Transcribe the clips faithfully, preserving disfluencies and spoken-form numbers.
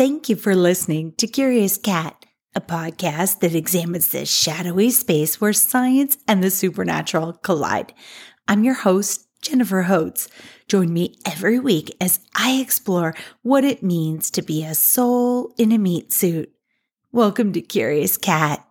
Thank you for listening to Curious Cat, a podcast that examines the shadowy space where science and the supernatural collide. I'm your host, Jennifer Holtz. Join me every week as I explore what it means to be a soul in a meat suit. Welcome to Curious Cat.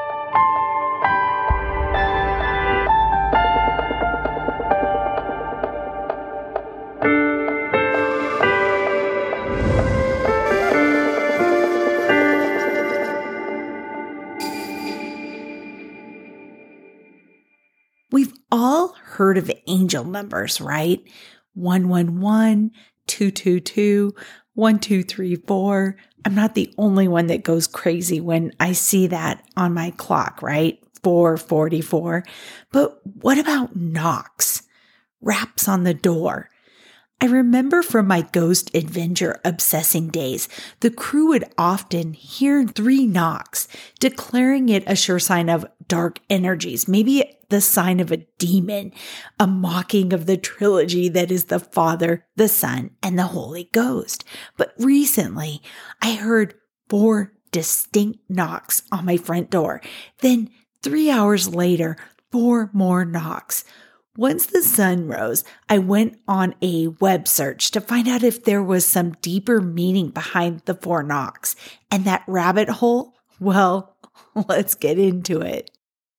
We've all heard of angel numbers, right? one one one, two two two, one two three four. I'm not the only one that goes crazy when I see that on my clock, right? four forty-four. But what about knocks? Raps on the door. I remember from my ghost adventure obsessing days, the crew would often hear three knocks, declaring it a sure sign of dark energies, maybe the sign of a demon, a mocking of the trilogy that is the Father, the Son, and the Holy Ghost. But recently, I heard four distinct knocks on my front door. Then, three hours later, four more knocks. Once the sun rose, I went on a web search to find out if there was some deeper meaning behind the four knocks. And that rabbit hole? Well, let's get into it.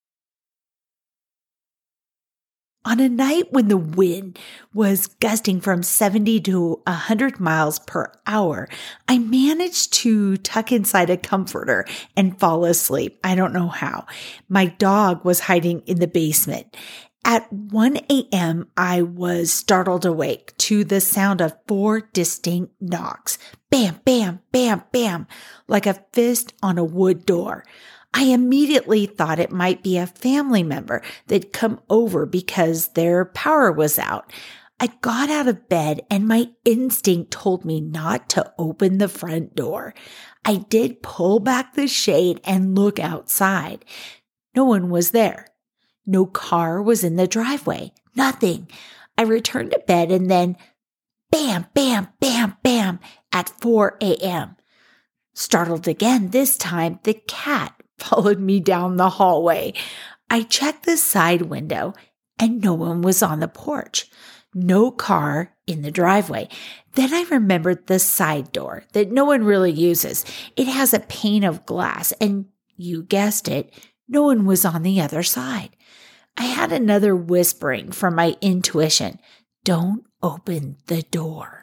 On a night when the wind was gusting from seventy to one hundred miles per hour, I managed to tuck inside a comforter and fall asleep. I don't know how. My dog was hiding in the basement. At one a.m., I was startled awake to the sound of four distinct knocks. Bam, bam, bam, bam, like a fist on a wood door. I immediately thought it might be a family member that'd come over because their power was out. I got out of bed and my instinct told me not to open the front door. I did pull back the shade and look outside. No one was there. No car was in the driveway. Nothing. I returned to bed and then bam, bam, bam, bam at four a.m. Startled again, this time the cat followed me down the hallway. I checked the side window and no one was on the porch. No car in the driveway. Then I remembered the side door that no one really uses. It has a pane of glass and you guessed it, no one was on the other side. I had another whispering from my intuition. Don't open the door.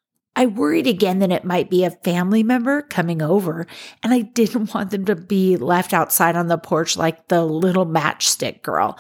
I worried again that it might be a family member coming over, and I didn't want them to be left outside on the porch like the little matchstick girl.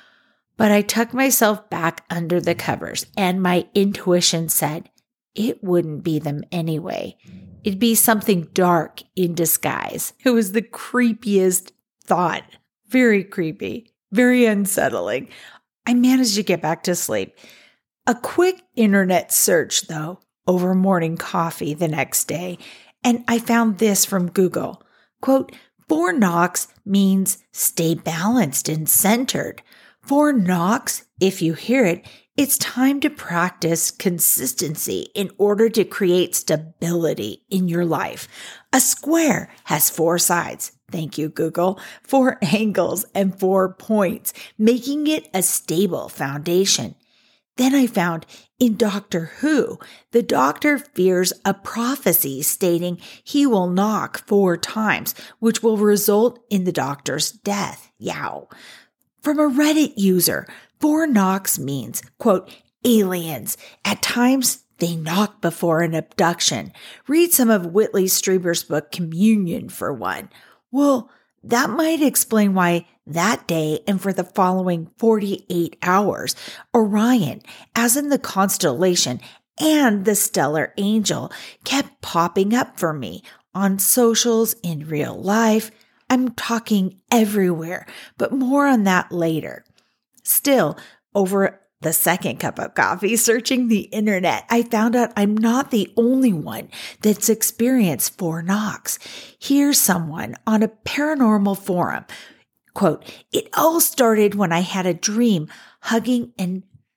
But I tucked myself back under the covers, and my intuition said it wouldn't be them anyway. It'd be something dark in disguise. It was the creepiest thought. Very creepy. Very unsettling. I managed to get back to sleep. A quick internet search, though, over morning coffee the next day, and I found this from Google. Quote, four knocks means stay balanced and centered. Four knocks, if you hear it, it's time to practice consistency in order to create stability in your life. A square has four sides. Thank you, Google. Four angles and four points, making it a stable foundation. Then I found in Doctor Who, the doctor fears a prophecy stating he will knock four times, which will result in the doctor's death. Yow. From a Reddit user, four knocks means, quote, aliens. At times, they knock before an abduction. Read some of Whitley Strieber's book, Communion, for one. Well, that might explain why that day and for the following forty-eight hours, Orion, as in the constellation and the stellar angel, kept popping up for me on socials, in real life. I'm talking everywhere, but more on that later. Still, over the second cup of coffee, searching the internet, I found out I'm not the only one that's experienced four knocks. Here's someone on a paranormal forum. Quote, it all started when I had a dream hugging an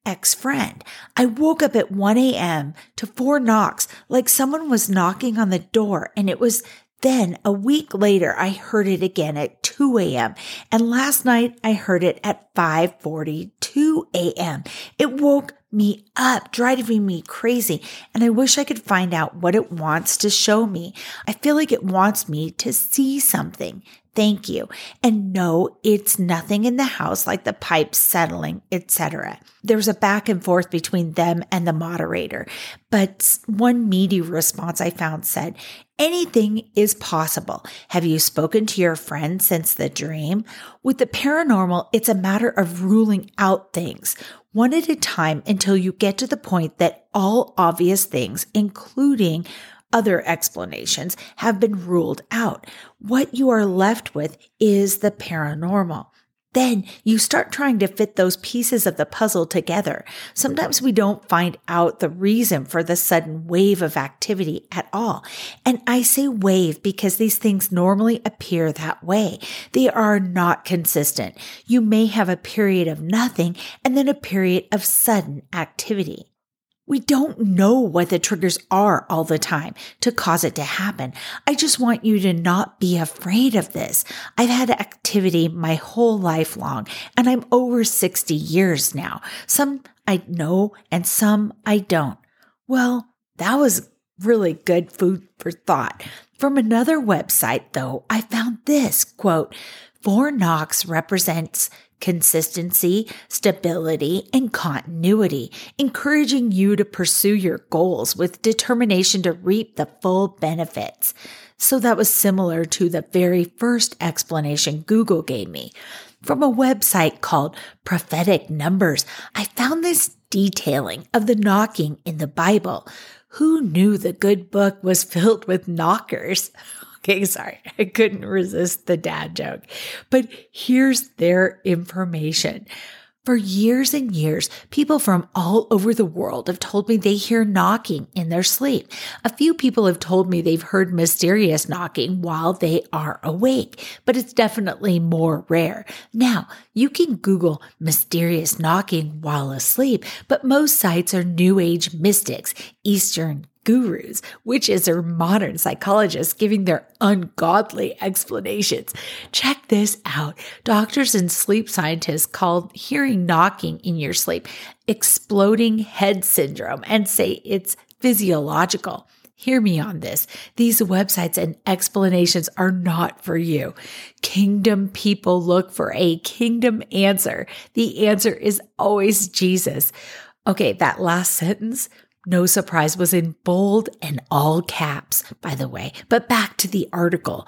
ex-friend. I woke up at one a.m. to four knocks, like someone was knocking on the door, and it was then a week later, I heard it again at two a.m. And last night I heard it at five forty-two a.m. It woke me up, driving me crazy. And I wish I could find out what it wants to show me. I feel like it wants me to see something. Thank you. And no, it's nothing in the house like the pipes settling, et cetera. There was a back and forth between them and the moderator. But one meaty response I found said, anything is possible. Have you spoken to your friend since the dream? With the paranormal, it's a matter of ruling out things one at a time until you get to the point that all obvious things, including other explanations, have been ruled out. What you are left with is the paranormal. Then you start trying to fit those pieces of the puzzle together. Sometimes we don't find out the reason for the sudden wave of activity at all. And I say wave because these things normally appear that way. They are not consistent. You may have a period of nothing and then a period of sudden activity. We don't know what the triggers are all the time to cause it to happen. I just want you to not be afraid of this. I've had activity my whole life long, and I'm over sixty years now. Some I know and some I don't. Well, that was really good food for thought. From another website, though, I found this, quote, four knocks represents consistency, stability, and continuity, encouraging you to pursue your goals with determination to reap the full benefits. So that was similar to the very first explanation Google gave me. From a website called Prophetic Numbers, I found this detailing of the knocking in the Bible. Who knew the good book was filled with knockers? Okay, sorry, I couldn't resist the dad joke. But here's their information. For years and years, people from all over the world have told me they hear knocking in their sleep. A few people have told me they've heard mysterious knocking while they are awake, but it's definitely more rare. Now, you can Google mysterious knocking while asleep, but most sites are New Age mystics, Eastern gurus, witches, or modern psychologists giving their ungodly explanations. Check this out. Doctors and sleep scientists call hearing knocking in your sleep exploding head syndrome and say it's physiological. Hear me on this. These websites and explanations are not for you. Kingdom people look for a kingdom answer. The answer is always Jesus. Okay, that last sentence, no surprise, was in bold and all caps, by the way. But back to the article.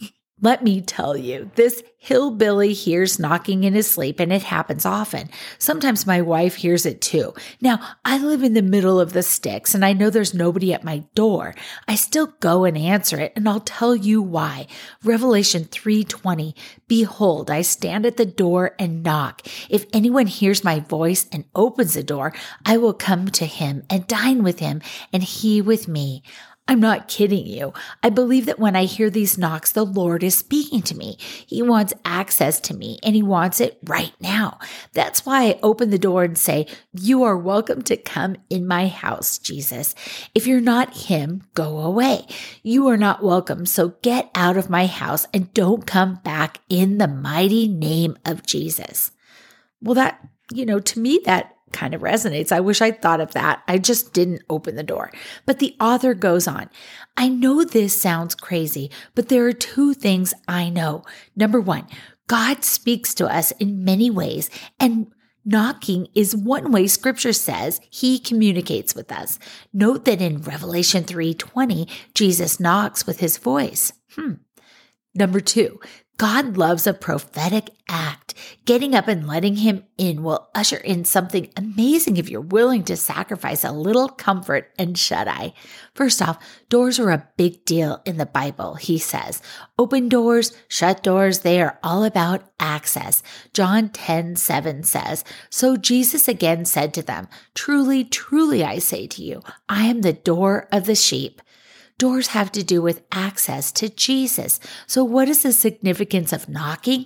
Let me tell you, this hillbilly hears knocking in his sleep, and it happens often. Sometimes my wife hears it too. Now, I live in the middle of the sticks, and I know there's nobody at my door. I still go and answer it, and I'll tell you why. Revelation three twenty, behold, I stand at the door and knock. If anyone hears my voice and opens the door, I will come to him and dine with him, and he with me. I'm not kidding you. I believe that when I hear these knocks, the Lord is speaking to me. He wants access to me, and he wants it right now. That's why I open the door and say, you are welcome to come in my house, Jesus. If you're not him, go away. You are not welcome, so get out of my house and don't come back in the mighty name of Jesus. Well, that, you know, to me, that kind of resonates. I wish I'd thought of that. I just didn't open the door. But the author goes on. I know this sounds crazy, but there are two things I know. Number one, God speaks to us in many ways, and knocking is one way Scripture says he communicates with us. Note that in Revelation three twenty, Jesus knocks with his voice. Hmm. Number two, God loves a prophetic act. Getting up and letting him in will usher in something amazing if you're willing to sacrifice a little comfort and shut-eye. First off, doors are a big deal in the Bible, he says. Open doors, shut doors, they are all about access. John ten seven says, so Jesus again said to them, truly, truly, I say to you, I am the door of the sheep. Doors have to do with access to Jesus. So what is the significance of knocking?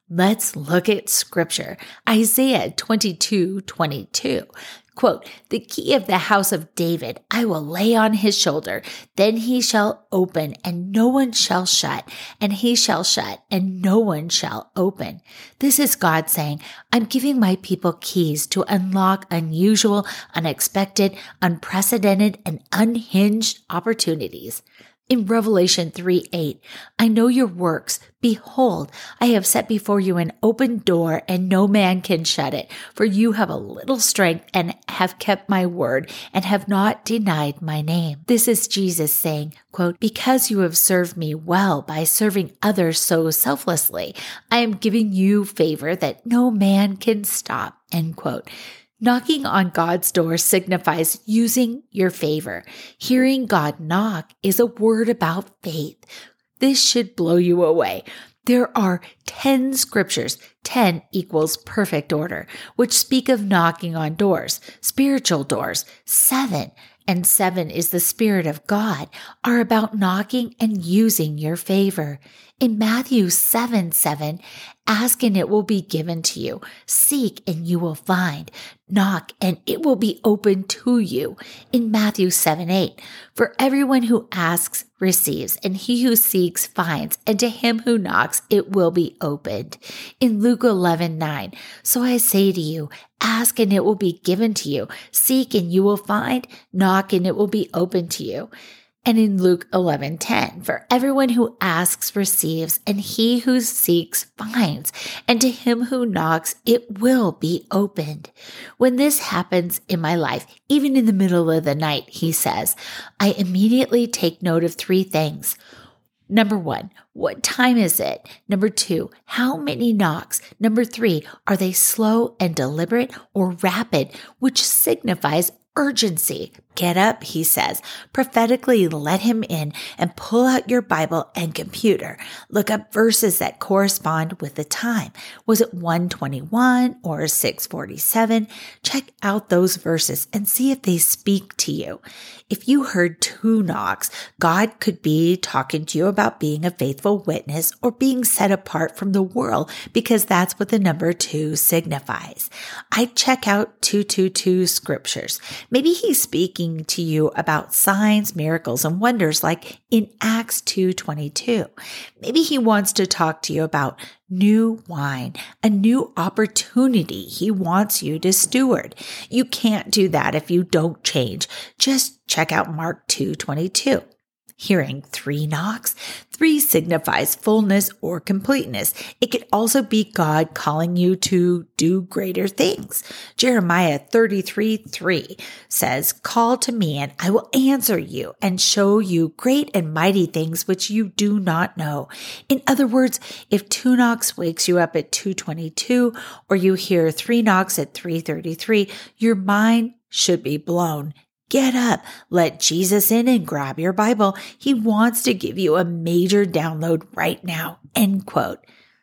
Let's look at scripture. Isaiah twenty-two twenty-two. Quote, "The key of the house of David I will lay on his shoulder. Then he shall open and no one shall shut, and he shall shut and no one shall open." This is God saying, I'm giving my people keys to unlock unusual, unexpected, unprecedented, and unhinged opportunities. In Revelation three eight, "I know your works. Behold, I have set before you an open door, and no man can shut it. For you have a little strength and have kept my word and have not denied my name." This is Jesus saying, quote, "Because you have served me well by serving others so selflessly, I am giving you favor that no man can stop." End quote. Knocking on God's door signifies using your favor. Hearing God knock is a word about faith. This should blow you away. There are ten scriptures, ten equals perfect order, which speak of knocking on doors, spiritual doors. Seven, and seven is the Spirit of God, are about knocking and using your favor. In Matthew seven seven, "Ask and it will be given to you. Seek and you will find. Knock and it will be open to you." In Matthew seven eight, "For everyone who asks receives, and he who seeks finds, and to him who knocks it will be opened." In Luke eleven nine, "So I say to you, ask and it will be given to you. Seek and you will find. Knock and it will be open to you." And in Luke eleven ten, "For everyone who asks receives, and he who seeks finds, and to him who knocks it will be opened." When this happens in my life, even in the middle of the night, he says, I immediately take note of three things. Number one, what time is it? Number two, how many knocks? Number three, are they slow and deliberate or rapid, which signifies urgency? Get up, he says. Prophetically let him in and pull out your Bible and computer. Look up verses that correspond with the time. Was it one twenty-one or six forty-seven? Check out those verses and see if they speak to you. If you heard two knocks, God could be talking to you about being a faithful witness or being set apart from the world, because that's what the number two signifies. I check out two two two scriptures. Maybe he's speaking to you about signs, miracles, and wonders like in Acts two twenty-two. Maybe he wants to talk to you about new wine, a new opportunity he wants you to steward. You can't do that if you don't change. Just check out Mark two twenty-two. Hearing three knocks, three signifies fullness or completeness. It could also be God calling you to do greater things. Jeremiah thirty-three three says, "Call to me and I will answer you and show you great and mighty things which you do not know." In other words, if two knocks wakes you up at two twenty-two or you hear three knocks at three thirty-three, your mind should be blown. Get up, let Jesus in and grab your Bible. He wants to give you a major download right now, end quote.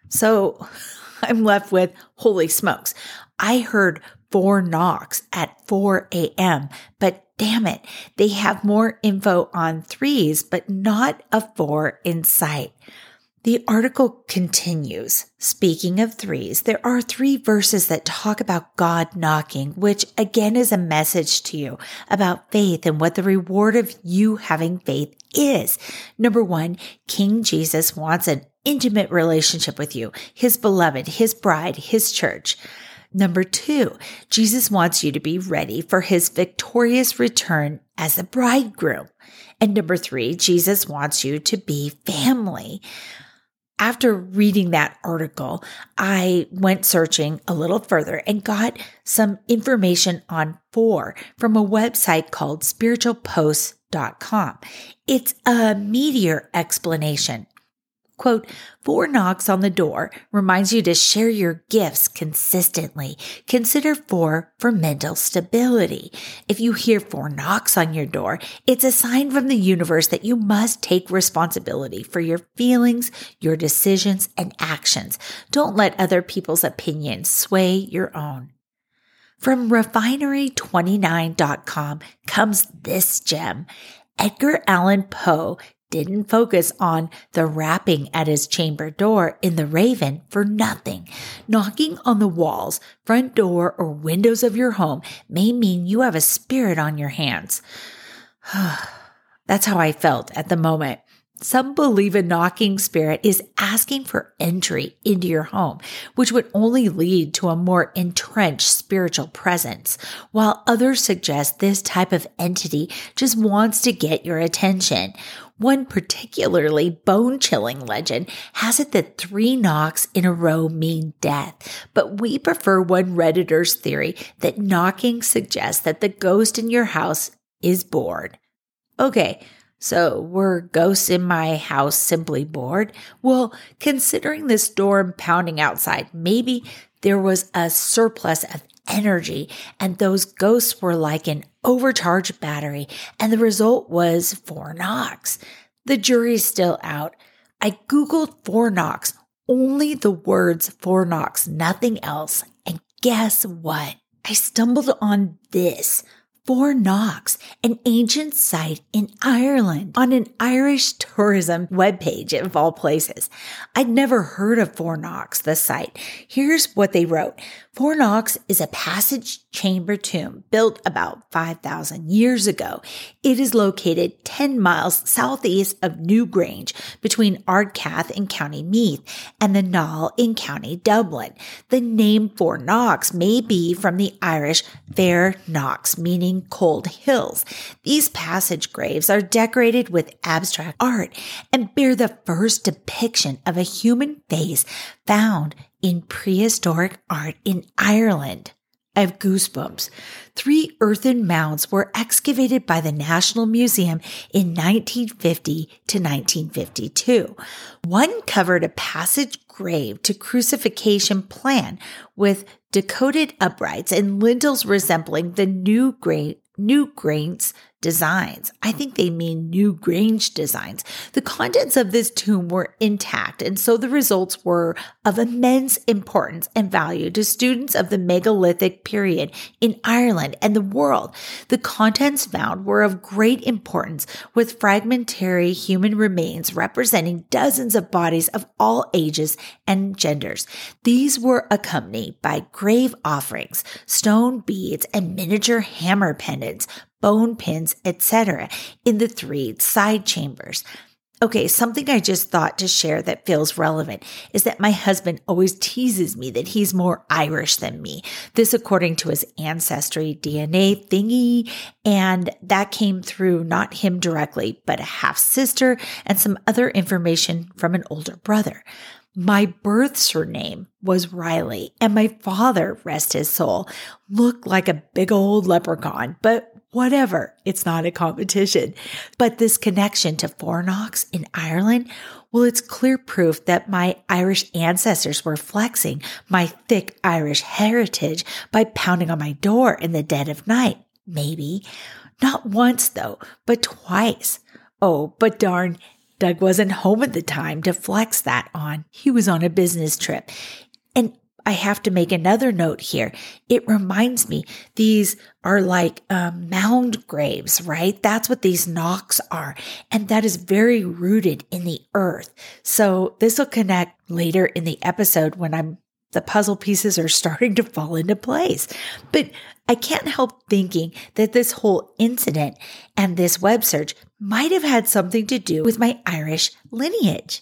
So I'm left with, holy smokes, I heard four knocks at four a.m., but damn it, they have more info on threes, but not a four in sight. The article continues. Speaking of threes, there are three verses that talk about God knocking, which again is a message to you about faith and what the reward of you having faith is. Number one, King Jesus wants an intimate relationship with you, his beloved, his bride, his church. Number two, Jesus wants you to be ready for his victorious return as the bridegroom. And number three, Jesus wants you to be family. After reading that article, I went searching a little further and got some information on four from a website called spiritual posts dot com. It's a meteor explanation. Quote, "Four knocks on the door reminds you to share your gifts consistently. Consider four for mental stability. If you hear four knocks on your door, it's a sign from the universe that you must take responsibility for your feelings, your decisions, and actions. Don't let other people's opinions sway your own." From refinery twenty-nine dot com comes this gem. Edgar Allan Poe didn't focus on the rapping at his chamber door in the Raven for nothing. Knocking on the walls, front door, or windows of your home may mean you have a spirit on your hands. That's how I felt at the moment. Some believe a knocking spirit is asking for entry into your home, which would only lead to a more entrenched spiritual presence, while others suggest this type of entity just wants to get your attention. One particularly bone-chilling legend has it that three knocks in a row mean death, but we prefer one Redditor's theory that knocking suggests that the ghost in your house is bored. Okay, so were ghosts in my house simply bored? Well, considering the storm pounding outside, maybe there was a surplus of energy and those ghosts were like an overcharged battery, and the result was four knocks. The jury's still out. I Googled four knocks, only the words four knocks, nothing else. And guess what? I stumbled on this. Four Knocks, an ancient site in Ireland, on an Irish tourism webpage of all places. I'd never heard of Four Knocks, the site. Here's what they wrote. Four Knocks is a passage chamber tomb built about five thousand years ago. It is located ten miles southeast of Newgrange between Ardcath in County Meath and the Knoll in County Dublin. The name Four Knocks may be from the Irish Fair Knocks, meaning cold hills. These passage graves are decorated with abstract art and bear the first depiction of a human face found in prehistoric art in Ireland. I have goosebumps. Three earthen mounds were excavated by the National Museum in nineteen fifty to nineteen fifty-two. One covered a passage grave to crucifixion plan with decoded uprights and lintels resembling the New Gra- Newgrange designs. I think they mean Newgrange designs. The contents of this tomb were intact, and so the results were of immense importance and value to students of the megalithic period in Ireland and the world. The contents found were of great importance, with fragmentary human remains representing dozens of bodies of all ages and genders. These were accompanied by grave offerings, stone beads, and miniature hammer pendants, bone pins, et cetera in the three side chambers. Okay, something I just thought to share that feels relevant is that my husband always teases me that he's more Irish than me. This according to his ancestry D N A thingy, and that came through not him directly, but a half-sister and some other information from an older brother. My birth surname was Riley, and my father, rest his soul, looked like a big old leprechaun, but whatever, it's not a competition. But this connection to Four Knocks in Ireland, well, it's clear proof that my Irish ancestors were flexing my thick Irish heritage by pounding on my door in the dead of night. Maybe. Not once, though, but twice. Oh, but darn, Doug wasn't home at the time to flex that on. He was on a business trip. And I have to make another note here. It reminds me these are like um, mound graves, right? That's what these knocks are. And that is very rooted in the earth. So this will connect later in the episode when I'm the puzzle pieces are starting to fall into place. But I can't help thinking that this whole incident and this web search might have had something to do with my Irish lineage.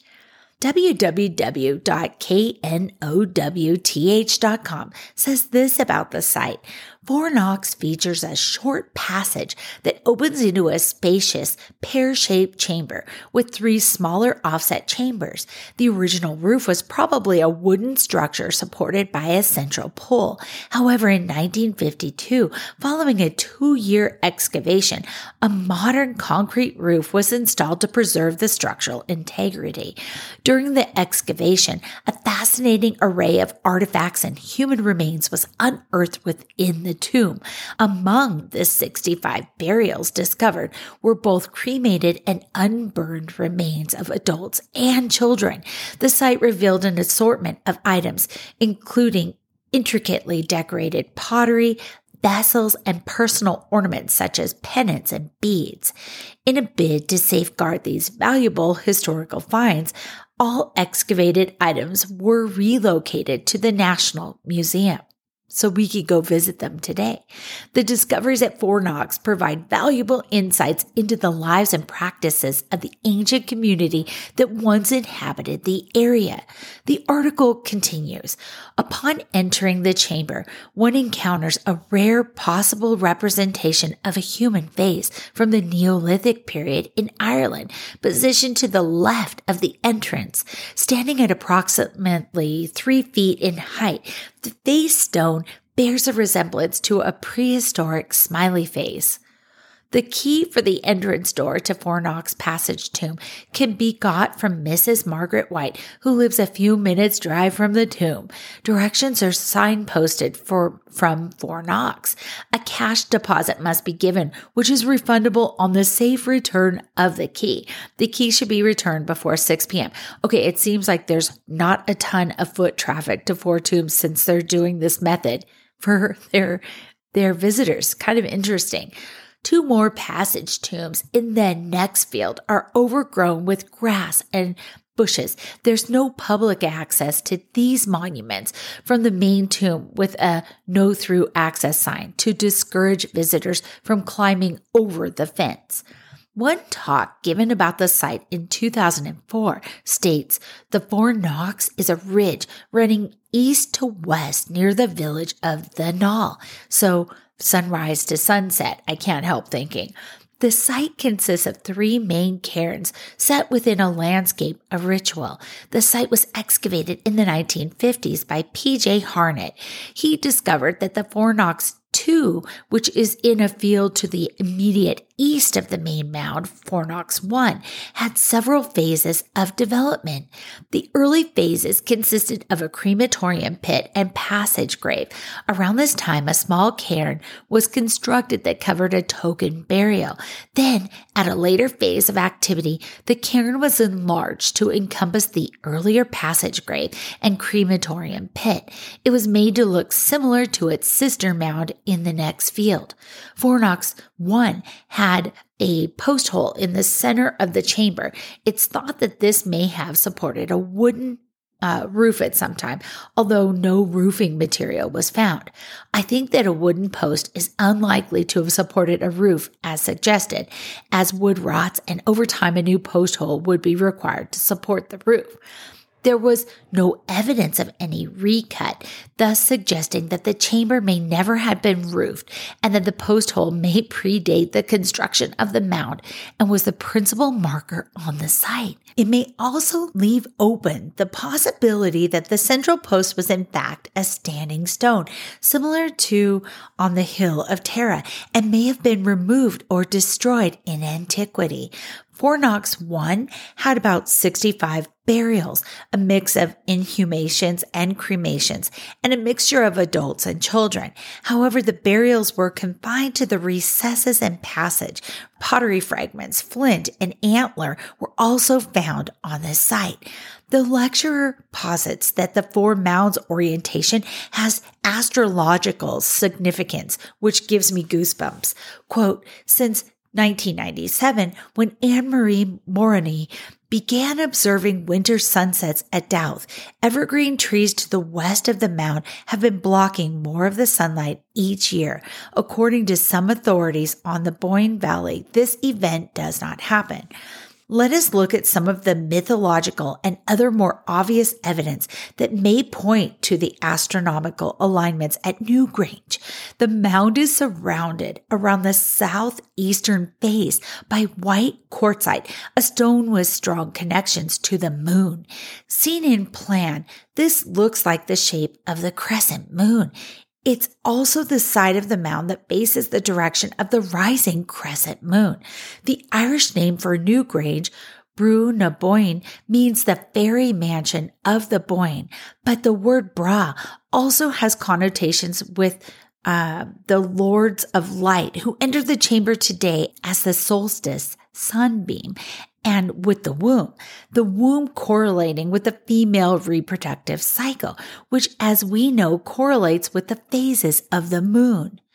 w w w dot k n o w t h dot com says this about the site. Four Knocks features a short passage that opens into a spacious, pear-shaped chamber with three smaller offset chambers. The original roof was probably a wooden structure supported by a central pole. However, in nineteen fifty-two, following a two-year excavation, a modern concrete roof was installed to preserve the structural integrity. During the excavation, a fascinating array of artifacts and human remains was unearthed within the tomb. Among the sixty-five burials discovered were both cremated and unburned remains of adults and children. The site revealed an assortment of items, including intricately decorated pottery, vessels, and personal ornaments such as pennants and beads. In a bid to safeguard these valuable historical finds, all excavated items were relocated to the National Museum, so we could go visit them today. The discoveries at Fort Knox provide valuable insights into the lives and practices of the ancient community that once inhabited the area. The article continues, upon entering the chamber, one encounters a rare possible representation of a human face from the Neolithic period in Ireland, positioned to the left of the entrance. Standing at approximately three feet in height, the face stone bears a resemblance to a prehistoric smiley face. The key for the entrance door to Fort Knox Passage tomb can be got from Missus Margaret White, who lives a few minutes' drive from the tomb. Directions are signposted for from Fort Knox. A cash deposit must be given, which is refundable on the safe return of the key. The key should be returned before six p.m. Okay, it seems like there's not a ton of foot traffic to Four Tombs since they're doing this method for their, their visitors. Kind of interesting. Two more passage tombs in the next field are overgrown with grass and bushes. There's no public access to these monuments from the main tomb, with a no-through access sign to discourage visitors from climbing over the fence. One talk given about the site in two thousand four states the Fort Knox is a ridge running east to west near the village of the Knoll. So sunrise to sunset, I can't help thinking. The site consists of three main cairns set within a landscape of ritual. The site was excavated in the nineteen fifties by P J Harnett. He discovered that the Fort Knox two, which is in a field to the immediate east of the main mound, Fort Knox one, had several phases of development. The early phases consisted of a crematorium pit and passage grave. Around this time, a small cairn was constructed that covered a token burial. Then, at a later phase of activity, the cairn was enlarged to encompass the earlier passage grave and crematorium pit. It was made to look similar to its sister mound in the next field. Fort Knox one had a post hole in the center of the chamber. It's thought that this may have supported a wooden uh, roof at some time, although no roofing material was found. I think that a wooden post is unlikely to have supported a roof as suggested, as wood rots, and over time a new post hole would be required to support the roof. There was no evidence of any recut, thus suggesting that the chamber may never have been roofed and that the post hole may predate the construction of the mound and was the principal marker on the site. It may also leave open the possibility that the central post was in fact a standing stone, similar to on the Hill of Tara, and may have been removed or destroyed in antiquity. Fort Knox one had about sixty-five burials, a mix of inhumations and cremations, and a mixture of adults and children. However, the burials were confined to the recesses and passage. Pottery fragments, flint, and antler were also found on the site. The lecturer posits that the four mounds orientation has astrological significance, which gives me goosebumps. Quote, since nineteen ninety-seven, when Anne-Marie Moroni began observing winter sunsets at Douth, evergreen trees to the west of the mound have been blocking more of the sunlight each year. According to some authorities on the Boyne Valley, this event does not happen. Let us look at some of the mythological and other more obvious evidence that may point to the astronomical alignments at Newgrange. The mound is surrounded around the southeastern face by white quartzite, a stone with strong connections to the moon. Seen in plan, this looks like the shape of the crescent moon. It's also the side of the mound that faces the direction of the rising crescent moon. The Irish name for Newgrange, Brú na Bóinne, means the fairy mansion of the Boyne, but the word Bra also has connotations with uh, the lords of light who enter the chamber today as the solstice sunbeam, and with the womb, the womb correlating with the female reproductive cycle, which, as we know, correlates with the phases of the moon.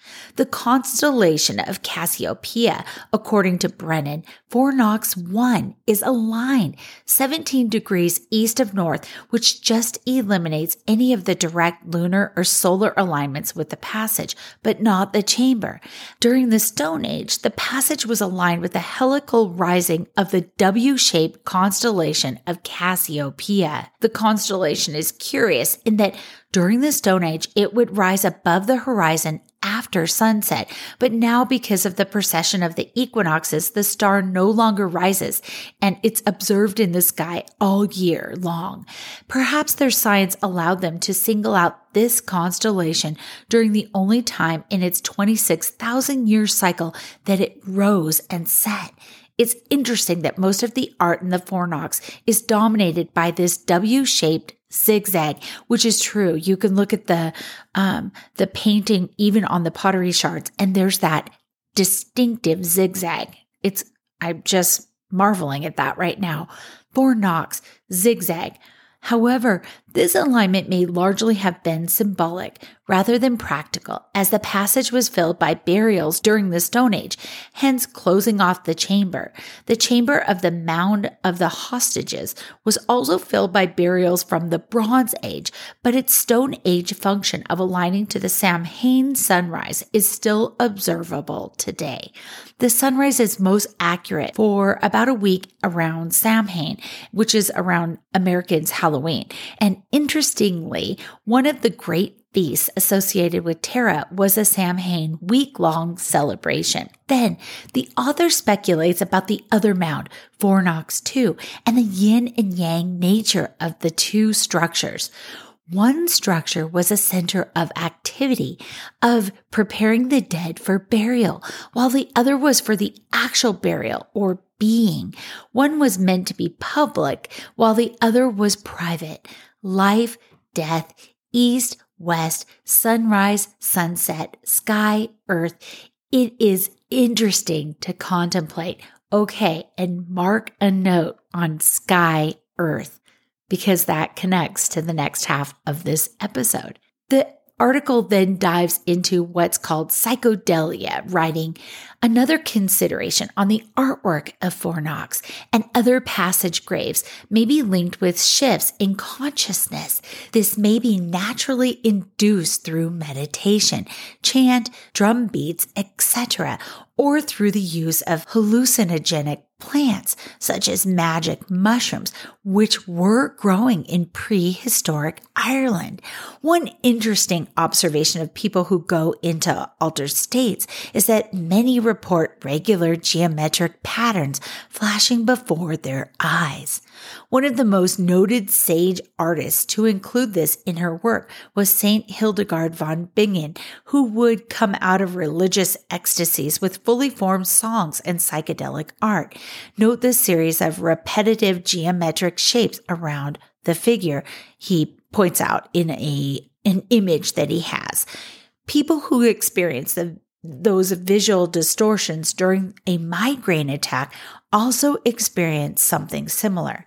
The constellation of Cassiopeia, according to Brennan, Fornax one is aligned seventeen degrees east of north, which just eliminates any of the direct lunar or solar alignments with the passage, but not the chamber. During the Stone Age, the passage was aligned with the helical rising of the W-shaped constellation of Cassiopeia. The constellation is curious in that during the Stone Age, it would rise above the horizon after sunset, but now because of the precession of the equinoxes, the star no longer rises and it's observed in the sky all year long. Perhaps their science allowed them to single out this constellation during the only time in its twenty-six thousand year cycle that it rose and set. It's interesting that most of the art in the Fornax is dominated by this W-shaped zigzag, which is true. You can look at the um, the painting even on the pottery shards, and there's that distinctive zigzag. It's I'm just marveling at that right now. Fornax, zigzag. However, this alignment may largely have been symbolic rather than practical, as the passage was filled by burials during the Stone Age, hence closing off the chamber. The chamber of the mound of the hostages was also filled by burials from the Bronze Age, but its Stone Age function of aligning to the Samhain sunrise is still observable today. The sunrise is most accurate for about a week around Samhain, which is around Americans' Halloween. And interestingly, one of the great feasts associated with Tara was a Samhain week-long celebration. Then, the author speculates about the other mound, Fornax two, and the yin and yang nature of the two structures. One structure was a center of activity, of preparing the dead for burial, while the other was for the actual burial or being. One was meant to be public, while the other was private. Life, death, east, west, sunrise, sunset, sky, earth. It is interesting to contemplate. Okay, and mark a note on sky, earth, because that connects to the next half of this episode. The article then dives into what's called psychedelia, writing another consideration on the artwork of Fornax and other passage graves may be linked with shifts in consciousness. This may be naturally induced through meditation, chant, drum beats, et cetera, or through the use of hallucinogenic plants such as magic mushrooms, which were growing in prehistoric Ireland. One interesting observation of people who go into altered states is that many report regular geometric patterns flashing before their eyes. One of the most noted sage artists to include this in her work was Saint Hildegard von Bingen, who would come out of religious ecstasies with fully formed songs and psychedelic art. Note the series of repetitive geometric shapes around the figure he points out in a an image that he has. People who experience the those visual distortions during a migraine attack also experience something similar.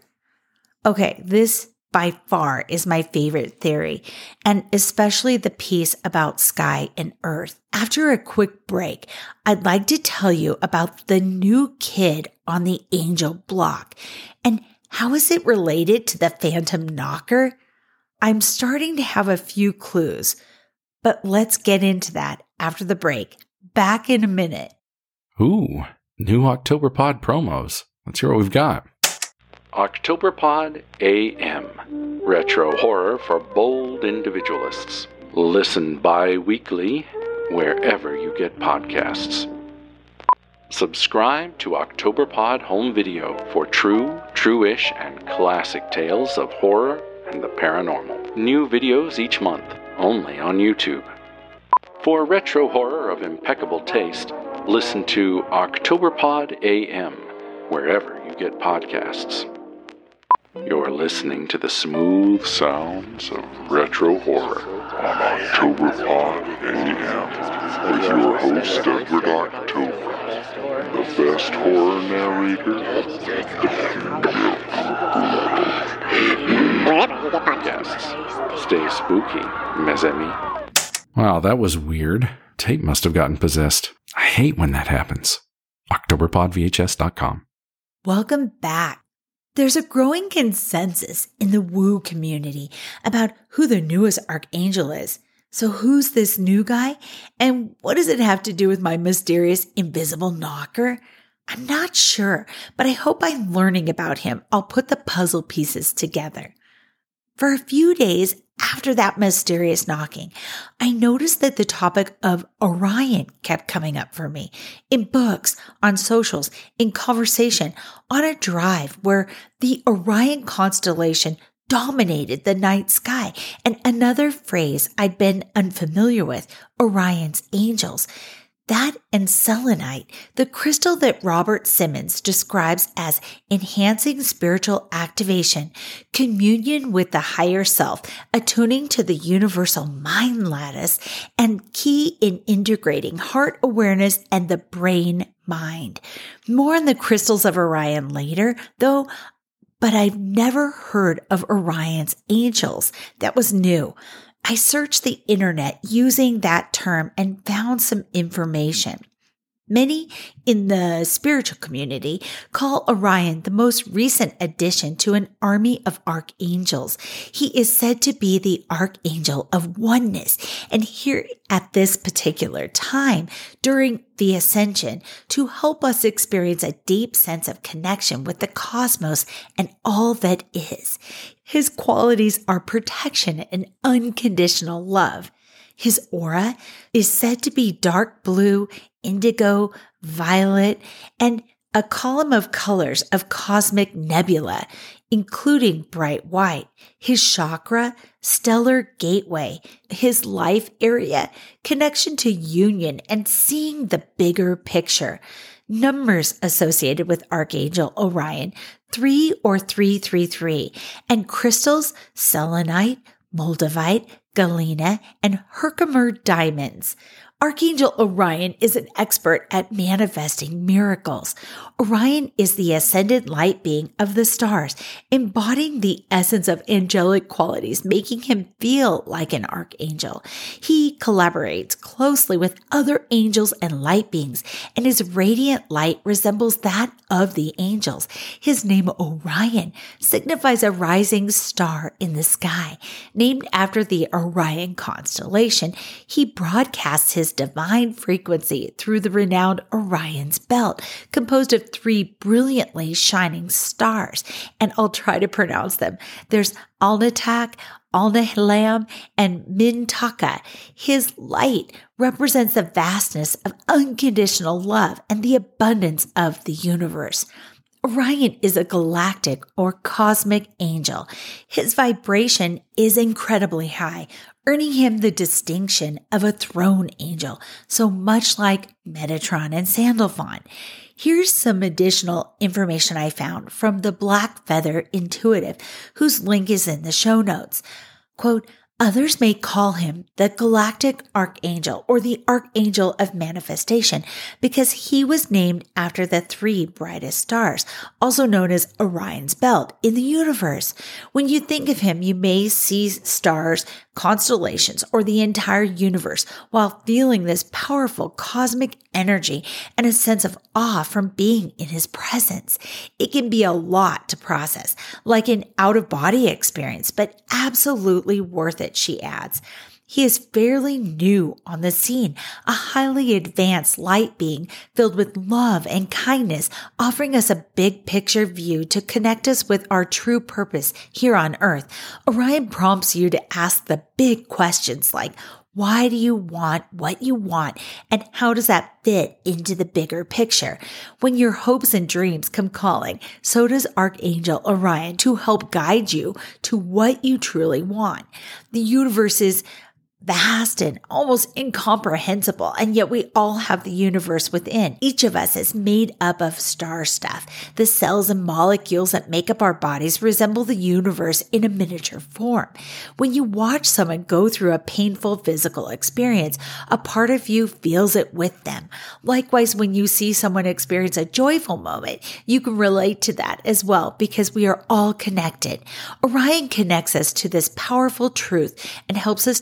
Okay, this by far is my favorite theory, and especially the piece about sky and earth. After a quick break, I'd like to tell you about the new kid on the angel block and how is it related to the phantom knocker? I'm starting to have a few clues, but let's get into that after the break. Back in a minute. Ooh, new OctoberPod promos. Let's hear what we've got. OctoberPod A M. Retro horror for bold individualists. Listen bi-weekly wherever you get podcasts. Subscribe to OctoberPod Home Video for true, true-ish, and classic tales of horror and the paranormal. New videos each month, only on YouTube. For retro horror of impeccable taste, listen to OctoberPod A M, wherever you get podcasts. You're listening to the smooth sounds of retro horror on OctoberPod A M with your host Edward October, the best horror narrator, wherever you get podcasts. Stay spooky, mes amis. Wow, that was weird. tape must have gotten possessed. I hate when that happens. October Pod V H S dot com. Welcome back. There's a growing consensus in the woo community about who the newest archangel is. So who's this new guy? And what does it have to do with my mysterious invisible knocker? I'm not sure, but I hope by learning about him, I'll put the puzzle pieces together. For a few days after that mysterious knocking, I noticed that the topic of Orion kept coming up for me in books, on socials, in conversation, on a drive where the Orion constellation dominated the night sky. And another phrase I'd been unfamiliar with, Orion's angels. That and selenite, the crystal that Robert Simmons describes as enhancing spiritual activation, communion with the higher self, attuning to the universal mind lattice, and key in integrating heart awareness and the brain mind. More on the crystals of Orion later, though, but I've never heard of Orion's angels. That was new. I searched the internet using that term and found some information. Many in the spiritual community call Orion the most recent addition to an army of archangels. He is said to be the archangel of oneness, and here at this particular time during the ascension to help us experience a deep sense of connection with the cosmos and all that is. His qualities are protection and unconditional love. His aura is said to be dark blue, indigo, violet, and a column of colors of cosmic nebula, including bright white. His chakra, stellar gateway, his life area, connection to union and seeing the bigger picture. Numbers associated with Archangel Orion, three or three three three, and crystals, selenite, moldavite, galena, and Herkimer diamonds. Archangel Orion is an expert at manifesting miracles. Orion is the ascended light being of the stars, embodying the essence of angelic qualities, making him feel like an archangel. He collaborates closely with other angels and light beings, and his radiant light resembles that of the angels. His name Orion signifies a rising star in the sky. Named after the Orion constellation, he broadcasts his divine frequency through the renowned Orion's belt, composed of three brilliantly shining stars, and I'll try to pronounce them. There's Alnitak, Alnihilam, and Mintaka. His light represents the vastness of unconditional love and the abundance of the universe. Orion is a galactic or cosmic angel. His vibration is incredibly high, earning him the distinction of a throne angel, so much like Metatron and Sandalphon. Here's some additional information I found from the Black Feather Intuitive, whose link is in the show notes. Quote, others may call him the Galactic Archangel or the Archangel of Manifestation because he was named after the three brightest stars, also known as Orion's belt in the universe. When you think of him, you may see stars, constellations, or the entire universe while feeling this powerful cosmic energy and a sense of awe from being in his presence. It can be a lot to process, like an out-of-body experience, but absolutely worth it, she adds. He is fairly new on the scene, a highly advanced light being filled with love and kindness, offering us a big picture view to connect us with our true purpose here on Earth. Orion prompts you to ask the big questions like, why do you want what you want? And how does that fit into the bigger picture? When your hopes and dreams come calling, so does Archangel Orion to help guide you to what you truly want. The universe is vast and almost incomprehensible, and yet we all have the universe within. Each of us is made up of star stuff. The cells and molecules that make up our bodies resemble the universe in a miniature form. When you watch someone go through a painful physical experience, a part of you feels it with them. Likewise, when you see someone experience a joyful moment, you can relate to that as well because we are all connected. Orion connects us to this powerful truth and helps us to use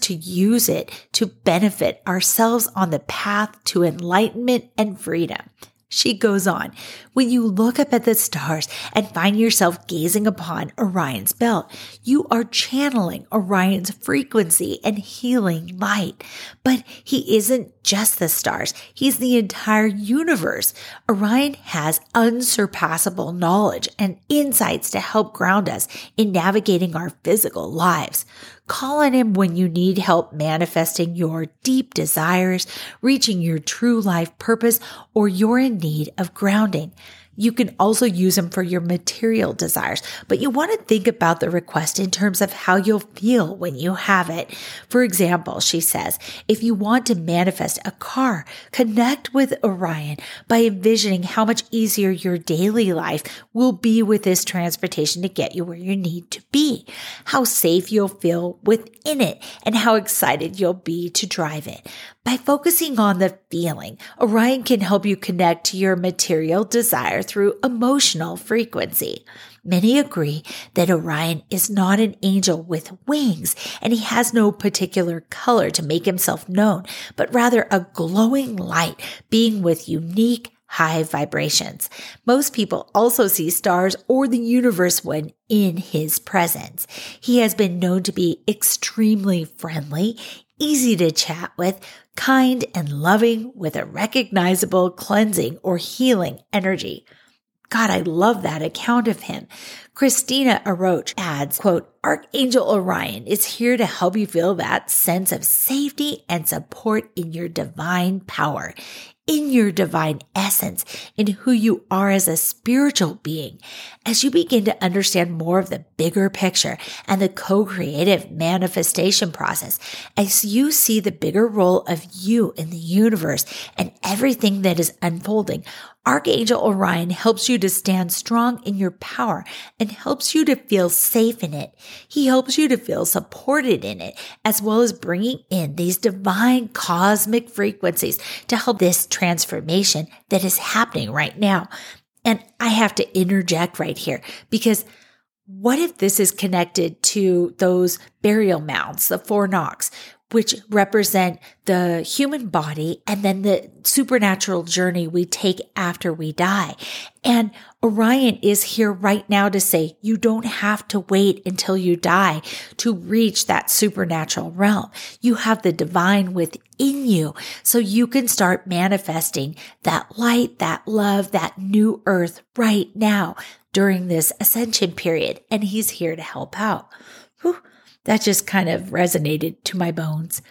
use it to benefit ourselves on the path to enlightenment and freedom. She goes on, when you look up at the stars and find yourself gazing upon Orion's belt, you are channeling Orion's frequency and healing light. But he isn't just the stars. He's the entire universe. Orion has unsurpassable knowledge and insights to help ground us in navigating our physical lives. Call on him when you need help manifesting your deep desires, reaching your true life purpose, or you're in need of grounding. You can also use him for your material desires, but you want to think about the request in terms of how you'll feel when you have it. For example, she says, if you want to manifest a car, connect with Orion by envisioning how much easier your daily life will be with this transportation to get you where you need to be, how safe you'll feel within it, and how excited you'll be to drive it. By focusing on the feeling, Orion can help you connect to your material desire through emotional frequency. Many agree that Orion is not an angel with wings, and he has no particular color to make himself known, but rather a glowing light being with unique high vibrations. Most people also see stars or the universe when in his presence. He has been known to be extremely friendly, easy to chat with, kind and loving with a recognizable cleansing or healing energy. God, I love that account of him. Christina Aroch adds, quote, Archangel Orion is here to help you feel that sense of safety and support in your divine power, in your divine essence, in who you are as a spiritual being. As you begin to understand more of the bigger picture and the co-creative manifestation process, as you see the bigger role of you in the universe and everything that is unfolding, Archangel Orion helps you to stand strong in your power and helps you to feel safe in it. He helps you to feel supported in it, as well as bringing in these divine cosmic frequencies to help this transformation that is happening right now. And I have to interject right here, because what if this is connected to those burial mounds, the fornaux, which represent the human body and then the supernatural journey we take after we die. And Orion is here right now to say, you don't have to wait until you die to reach that supernatural realm. You have the divine within you, so you can start manifesting that light, that love, that new earth right now during this ascension period. And he's here to help out. Whew. That just kind of resonated to my bones.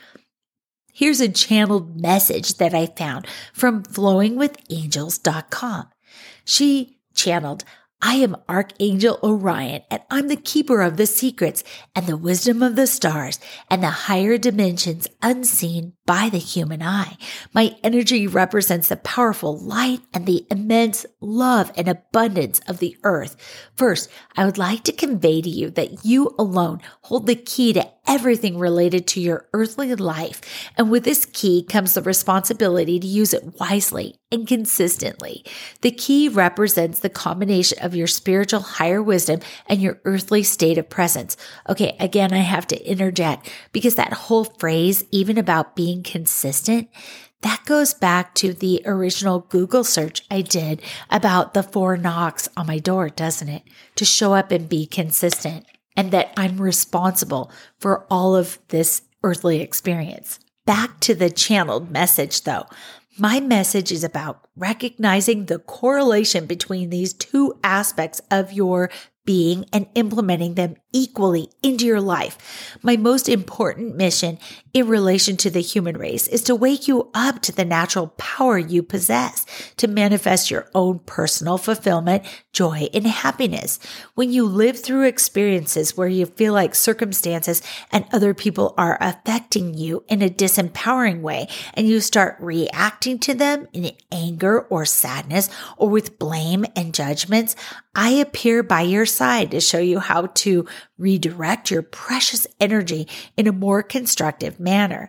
Here's a channeled message that I found from flowing with angels dot com. She channeled, I am Archangel Orion, and I'm the keeper of the secrets and the wisdom of the stars and the higher dimensions unseen by the human eye. My energy represents the powerful light and the immense love and abundance of the earth. First, I would like to convey to you that you alone hold the key to everything related to your earthly life. And with this key comes the responsibility to use it wisely and consistently. The key represents the combination of your spiritual higher wisdom and your earthly state of presence. Okay, again, I have to interject because that whole phrase, even about being consistent, that goes back to the original Google search I did about the four knocks on my door, doesn't it? To show up and be consistent, and that I'm responsible for all of this earthly experience. Back to the channeled message though. My message is about recognizing the correlation between these two aspects of your being and implementing them equally into your life. My most important mission in relation to the human race is to wake you up to the natural power you possess to manifest your own personal fulfillment, joy, and happiness. When you live through experiences where you feel like circumstances and other people are affecting you in a disempowering way, and you start reacting to them in anger or sadness or with blame and judgments, I appear by your side to show you how to redirect your precious energy in a more constructive manner.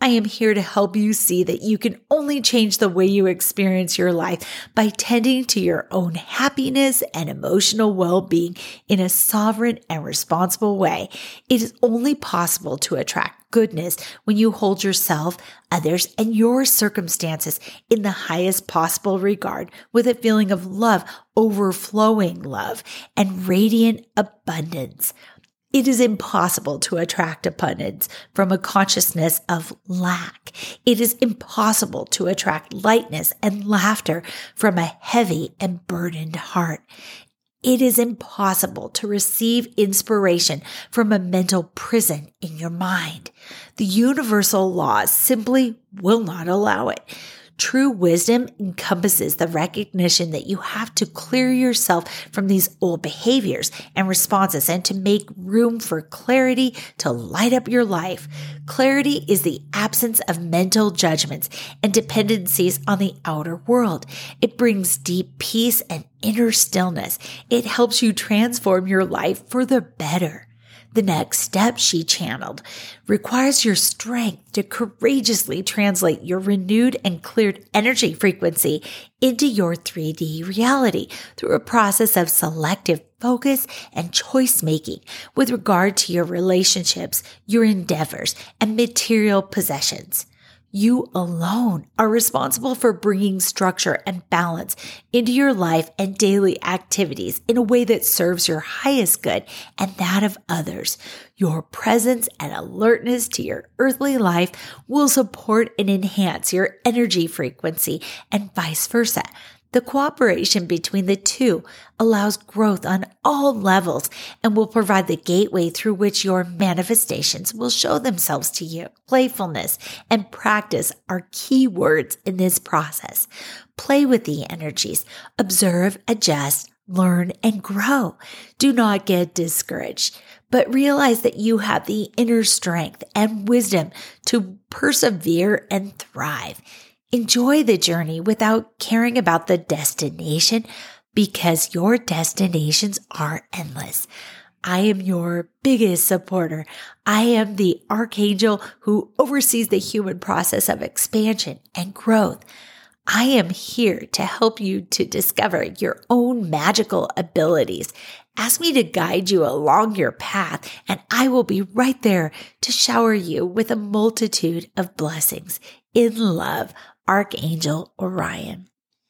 I am here to help you see that you can only change the way you experience your life by tending to your own happiness and emotional well-being in a sovereign and responsible way. It is only possible to attract goodness when you hold yourself, others, and your circumstances in the highest possible regard with a feeling of love, overflowing love, and radiant abundance. It is impossible to attract abundance from a consciousness of lack. It is impossible to attract lightness and laughter from a heavy and burdened heart. It is impossible to receive inspiration from a mental prison in your mind. The universal laws simply will not allow it. True wisdom encompasses the recognition that you have to clear yourself from these old behaviors and responses and to make room for clarity to light up your life. Clarity is the absence of mental judgments and dependencies on the outer world. It brings deep peace and inner stillness. It helps you transform your life for the better. The next step, she channeled, requires your strength to courageously translate your renewed and cleared energy frequency into your three D reality through a process of selective focus and choice making with regard to your relationships, your endeavors, and material possessions. You alone are responsible for bringing structure and balance into your life and daily activities in a way that serves your highest good and that of others. Your presence and alertness to your earthly life will support and enhance your energy frequency and vice versa. The cooperation between the two allows growth on all levels and will provide the gateway through which your manifestations will show themselves to you. Playfulness and practice are key words in this process. Play with the energies, observe, adjust, learn, and grow. Do not get discouraged, but realize that you have the inner strength and wisdom to persevere and thrive. Enjoy the journey without caring about the destination because your destinations are endless. I am your biggest supporter. I am the archangel who oversees the human process of expansion and growth. I am here to help you to discover your own magical abilities. Ask me to guide you along your path, and I will be right there to shower you with a multitude of blessings. In love, Archangel Orion.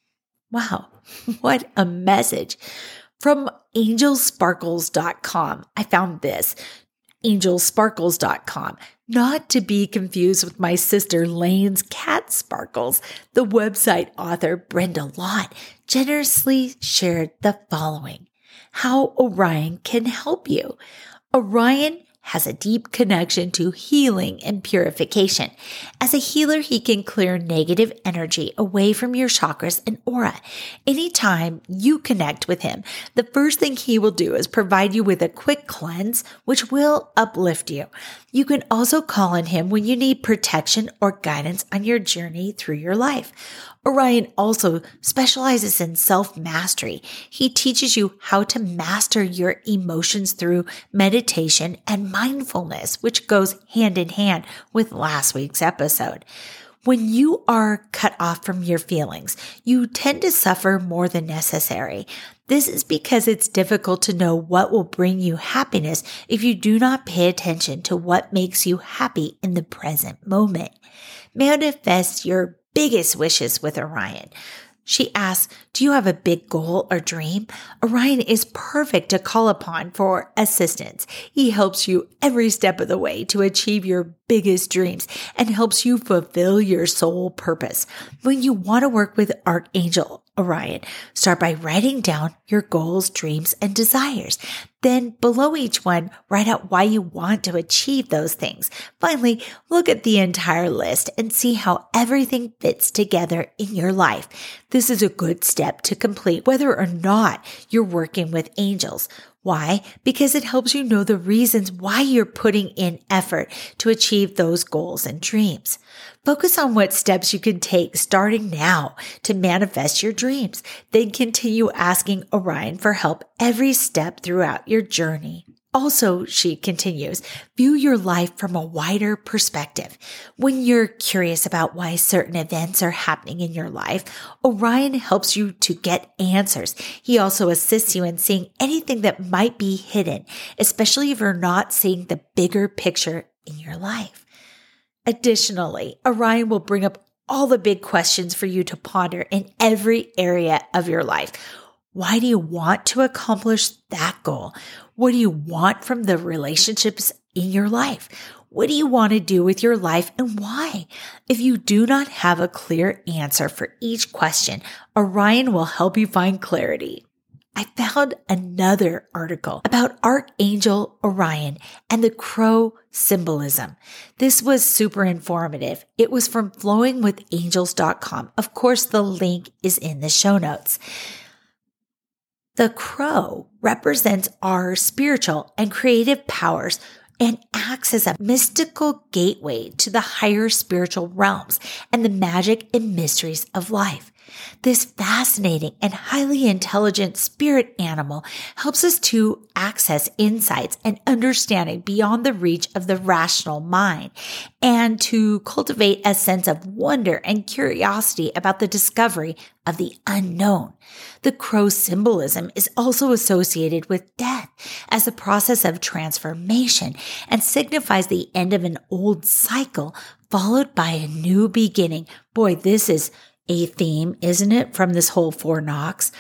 Wow, what a message. From angel sparkles dot com, I found this, angel sparkles dot com, not to be confused with my sister Lane's Cat Sparkles. The website author Brenda Lott generously shared the following: how Orion can help you. Orion has a deep connection to healing and purification. As a healer, he can clear negative energy away from your chakras and aura. Anytime you connect with him, the first thing he will do is provide you with a quick cleanse, which will uplift you. You can also call on him when you need protection or guidance on your journey through your life. Orion also specializes in self-mastery. He teaches you how to master your emotions through meditation and mindfulness, which goes hand in hand with last week's episode. When you are cut off from your feelings, you tend to suffer more than necessary. This is because it's difficult to know what will bring you happiness if you do not pay attention to what makes you happy in the present moment. Manifest your biggest wishes with Orion. She asks, do you have a big goal or dream? Orion is perfect to call upon for assistance. He helps you every step of the way to achieve your biggest dreams and helps you fulfill your soul purpose. When you want to work with Archangel Orion, start by writing down your goals, dreams, and desires. Then below each one, write out why you want to achieve those things. Finally, look at the entire list and see how everything fits together in your life. This is a good step to complete whether or not you're working with angels. Why? Because it helps you know the reasons why you're putting in effort to achieve those goals and dreams. Focus on what steps you can take starting now to manifest your dreams. Then continue asking Orion for help every step throughout your journey. Also, she continues, view your life from a wider perspective. When you're curious about why certain events are happening in your life, Orion helps you to get answers. He also assists you in seeing anything that might be hidden, especially if you're not seeing the bigger picture in your life. Additionally, Orion will bring up all the big questions for you to ponder in every area of your life. Why do you want to accomplish that goal? What do you want from the relationships in your life? What do you want to do with your life and why? If you do not have a clear answer for each question, Orion will help you find clarity. I found another article about Archangel Orion and the crow symbolism. This was super informative. It was from flowing with angels dot com. Of course, the link is in the show notes. The crow represents our spiritual and creative powers and acts as a mystical gateway to the higher spiritual realms and the magic and mysteries of life. This fascinating and highly intelligent spirit animal helps us to access insights and understanding beyond the reach of the rational mind and to cultivate a sense of wonder and curiosity about the discovery of the unknown. The crow symbolism is also associated with death as a process of transformation and signifies the end of an old cycle followed by a new beginning. Boy, this is a theme, isn't it, from this whole Four Knocks?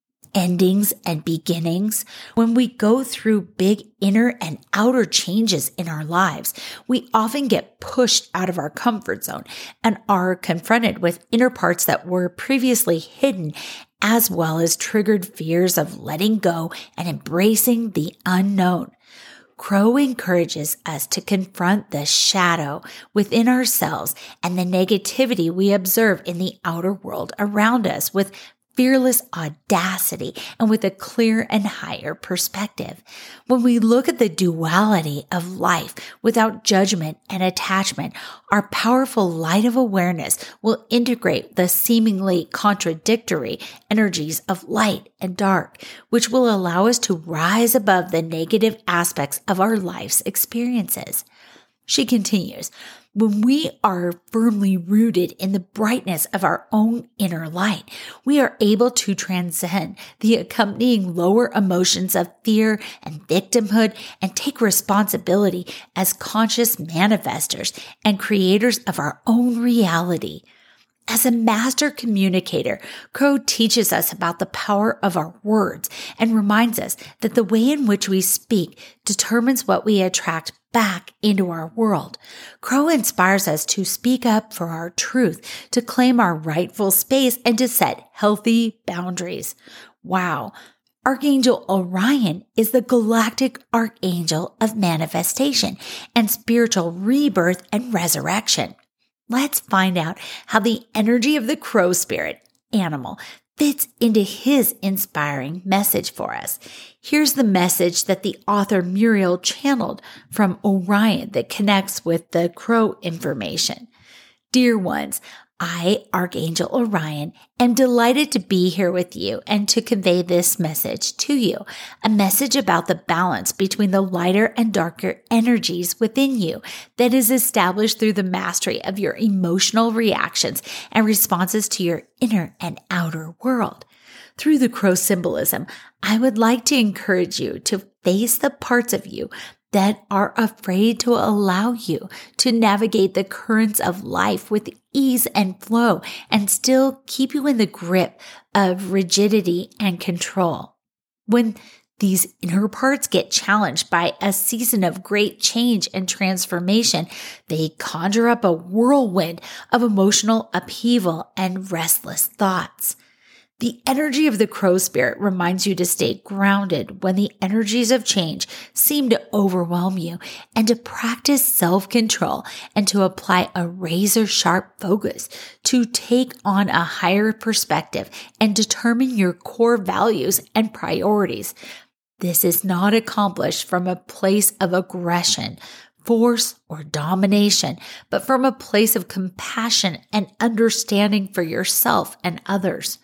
Endings and beginnings. When we go through big inner and outer changes in our lives, we often get pushed out of our comfort zone and are confronted with inner parts that were previously hidden, as well as triggered fears of letting go and embracing the unknown. Crow encourages us to confront the shadow within ourselves and the negativity we observe in the outer world around us with fearless audacity and with a clear and higher perspective. When we look at the duality of life without judgment and attachment, our powerful light of awareness will integrate the seemingly contradictory energies of light and dark, which will allow us to rise above the negative aspects of our life's experiences. She continues, when we are firmly rooted in the brightness of our own inner light, we are able to transcend the accompanying lower emotions of fear and victimhood and take responsibility as conscious manifestors and creators of our own reality. As a master communicator, Crow teaches us about the power of our words and reminds us that the way in which we speak determines what we attract back into our world. Crow inspires us to speak up for our truth, to claim our rightful space, and to set healthy boundaries. Wow. Archangel Orion is the galactic archangel of manifestation and spiritual rebirth and resurrection. Let's find out how the energy of the crow spirit animal fits into his inspiring message for us. Here's the message that the author Muriel channeled from Orion that connects with the crow information. Dear ones, I, Archangel Orion, am delighted to be here with you and to convey this message to you, a message about the balance between the lighter and darker energies within you that is established through the mastery of your emotional reactions and responses to your inner and outer world. Through the crow symbolism, I would like to encourage you to face the parts of you that are afraid to allow you to navigate the currents of life with ease and flow and still keep you in the grip of rigidity and control. When these inner parts get challenged by a season of great change and transformation, they conjure up a whirlwind of emotional upheaval and restless thoughts. The energy of the crow spirit reminds you to stay grounded when the energies of change seem to overwhelm you and to practice self-control and to apply a razor-sharp focus to take on a higher perspective and determine your core values and priorities. This is not accomplished from a place of aggression, force, or domination, but from a place of compassion and understanding for yourself and others.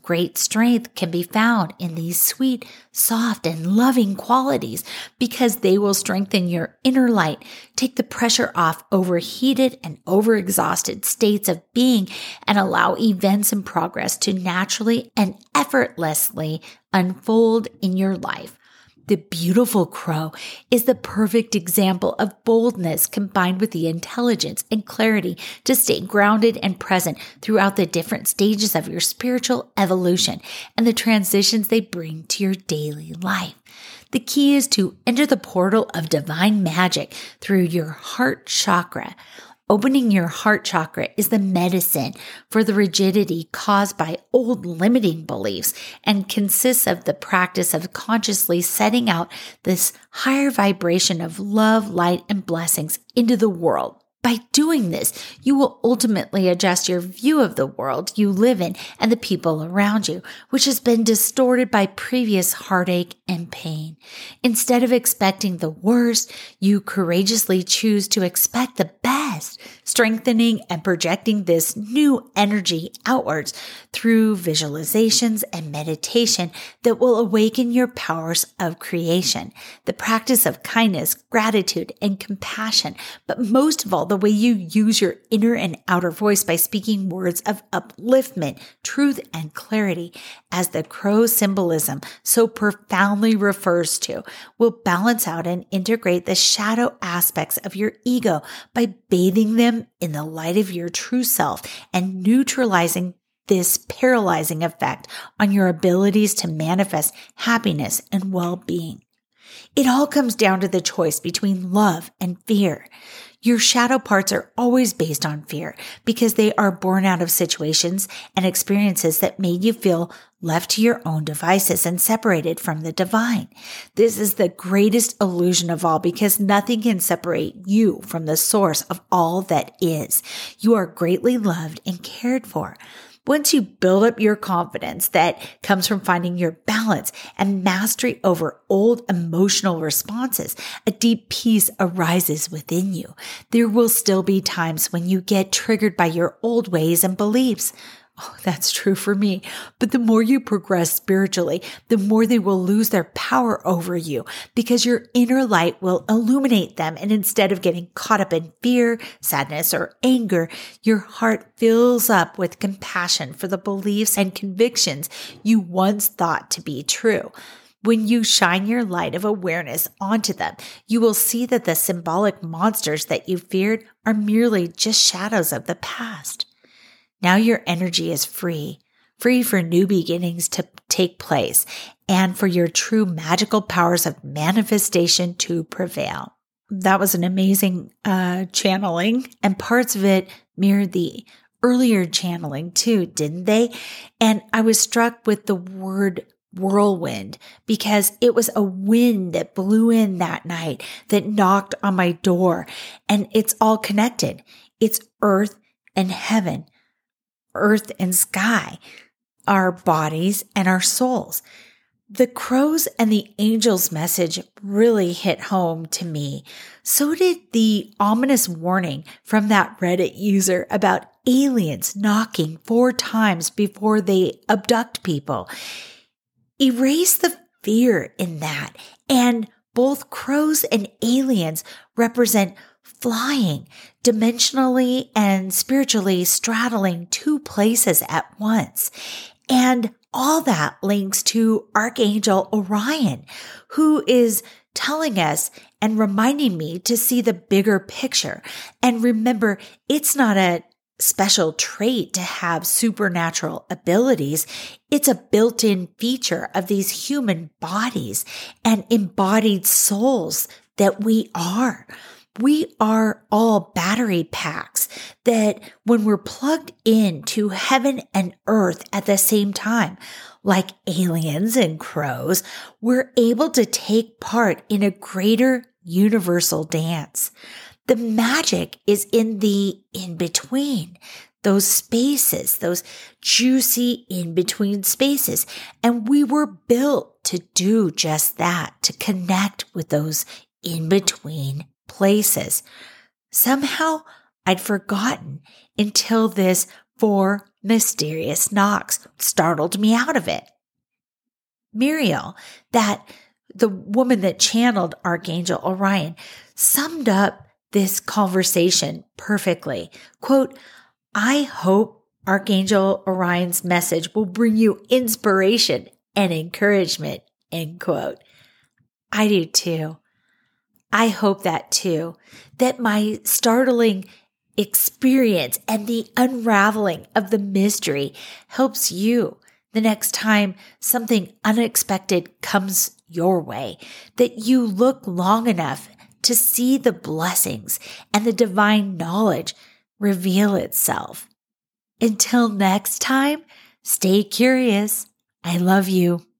great strength can be found in these sweet, soft, and loving qualities because they will strengthen your inner light, take the pressure off overheated and overexhausted states of being, and allow events and progress to naturally and effortlessly unfold in your life. The beautiful crow is the perfect example of boldness combined with the intelligence and clarity to stay grounded and present throughout the different stages of your spiritual evolution and the transitions they bring to your daily life. The key is to enter the portal of divine magic through your heart chakra. Opening your heart chakra is the medicine for the rigidity caused by old limiting beliefs and consists of the practice of consciously setting out this higher vibration of love, light, and blessings into the world. By doing this, you will ultimately adjust your view of the world you live in and the people around you, which has been distorted by previous heartache and pain. Instead of expecting the worst, you courageously choose to expect the best, strengthening and projecting this new energy outwards through visualizations and meditation that will awaken your powers of creation, the practice of kindness, gratitude, and compassion, but most of all, the way you use your inner and outer voice by speaking words of upliftment, truth, and clarity, as the crow symbolism so profoundly refers to, will balance out and integrate the shadow aspects of your ego by bathing them in the light of your true self and neutralizing this paralyzing effect on your abilities to manifest happiness and well-being. It all comes down to the choice between love and fear. Your shadow parts are always based on fear because they are born out of situations and experiences that made you feel left to your own devices and separated from the divine. This is the greatest illusion of all because nothing can separate you from the source of all that is. You are greatly loved and cared for. Once you build up your confidence that comes from finding your balance and mastery over old emotional responses, a deep peace arises within you. There will still be times when you get triggered by your old ways and beliefs. Oh, that's true for me. But the more you progress spiritually, the more they will lose their power over you because your inner light will illuminate them. And instead of getting caught up in fear, sadness, or anger, your heart fills up with compassion for the beliefs and convictions you once thought to be true. When you shine your light of awareness onto them, you will see that the symbolic monsters that you feared are merely just shadows of the past. Now your energy is free, free for new beginnings to take place and for your true magical powers of manifestation to prevail. That was an amazing uh, channeling, and parts of it mirrored the earlier channeling too, didn't they? And I was struck with the word whirlwind because it was a wind that blew in that night that knocked on my door, and it's all connected. It's earth and heaven. Earth and sky, our bodies and our souls. The crows and the angels' message really hit home to me. So did the ominous warning from that Reddit user about aliens knocking four times before they abduct people. Erase the fear in that. And both crows and aliens represent flying, dimensionally and spiritually straddling two places at once. And all that links to Archangel Orion, who is telling us and reminding me to see the bigger picture. And remember, it's not a special trait to have supernatural abilities. It's a built-in feature of these human bodies and embodied souls that we are. We are all battery packs that when we're plugged into heaven and earth at the same time, like aliens and crows, we're able to take part in a greater universal dance. The magic is in the in-between, those spaces, those juicy in-between spaces. And we were built to do just that, to connect with those in-between places. Somehow I'd forgotten until this four mysterious knocks startled me out of it. Muriel, that the woman that channeled Archangel Orion, summed up this conversation perfectly. Quote, I hope Archangel Orion's message will bring you inspiration and encouragement, end quote. I do too. I hope that too, that my startling experience and the unraveling of the mystery helps you the next time something unexpected comes your way, that you look long enough to see the blessings and the divine knowledge reveal itself. Until next time, stay curious. I love you.